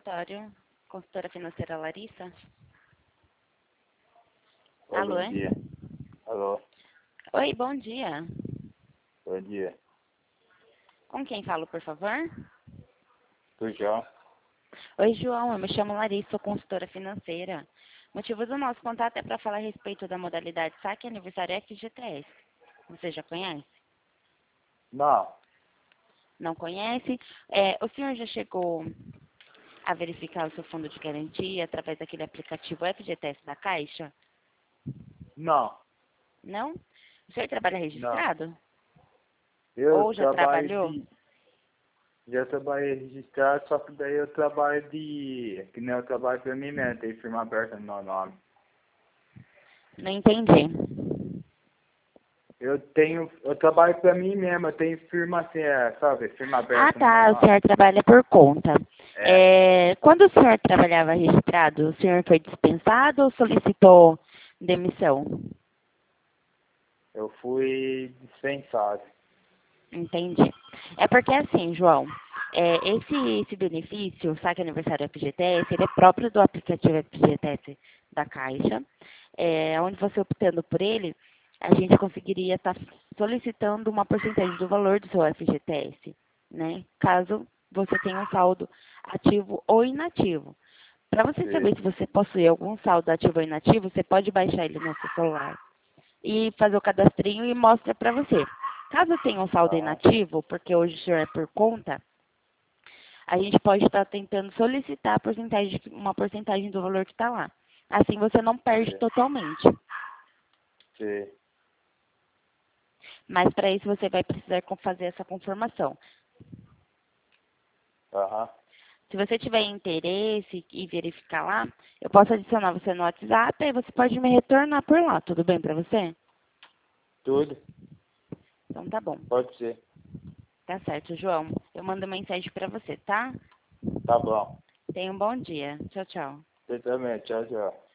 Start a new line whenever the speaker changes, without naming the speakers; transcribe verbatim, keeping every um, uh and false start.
escritório, consultora financeira Larissa.
Oi,
Alô,
bom
é?
dia. Alô,
Oi, bom dia.
bom dia.
Com quem falo, por favor?
Tudo João?
Oi, João, eu me chamo Larissa, sou consultora financeira. O motivo do nosso contato é para falar a respeito da modalidade saque aniversário F G T S. Você já conhece?
Não,
Não conhece? É, o senhor já chegou a verificar o seu fundo de garantia através daquele aplicativo F G T S da Caixa?
não,
Não? O senhor trabalha
não.
registrado?
Eu
Ou já
trabalho
trabalhou?
de... Já trabalhei registrado, só que daí eu trabalho de... Que nem eu trabalho pra mim mesmo, tem firma aberta no meu nome.
Não entendi.
Eu tenho... Eu trabalho pra mim mesmo, eu tenho firma assim, é, sabe? Firma
Ah,
aberta no meu
tá. O
nome.
senhor trabalha por conta.
É,
É, quando o senhor trabalhava registrado, o senhor foi dispensado ou solicitou demissão?
eu fui dispensado.
Entendi. É porque assim, João, é, esse, esse benefício, o saque aniversário F G T S, ele é próprio do aplicativo F G T S da Caixa, é, onde você optando por ele, a gente conseguiria estar solicitando uma porcentagem do valor do seu F G T S, né? Caso você tenha um saldo ativo ou inativo. Para você
Sim.
saber se você possui algum saldo ativo ou inativo, você pode baixar ele no seu celular e fazer o cadastrinho e mostra para você. Caso tenha um saldo
Aham,
inativo, porque hoje o senhor é por conta, a gente pode estar tentando solicitar a porcentagem, uma porcentagem do valor que está lá. Assim você não perde
sim,
totalmente.
sim.
Mas para isso você vai precisar com- fazer essa confirmação.
Aham,
Se você tiver interesse e verificar lá, eu posso adicionar você no WhatsApp e você pode me retornar por lá. Tudo bem para você?
tudo,
Então tá bom.
pode ser.
Tá certo, João. Eu mando mensagem para você, tá?
Tá bom.
Tenha um bom dia. Tchau, tchau.
Você também, tchau, tchau.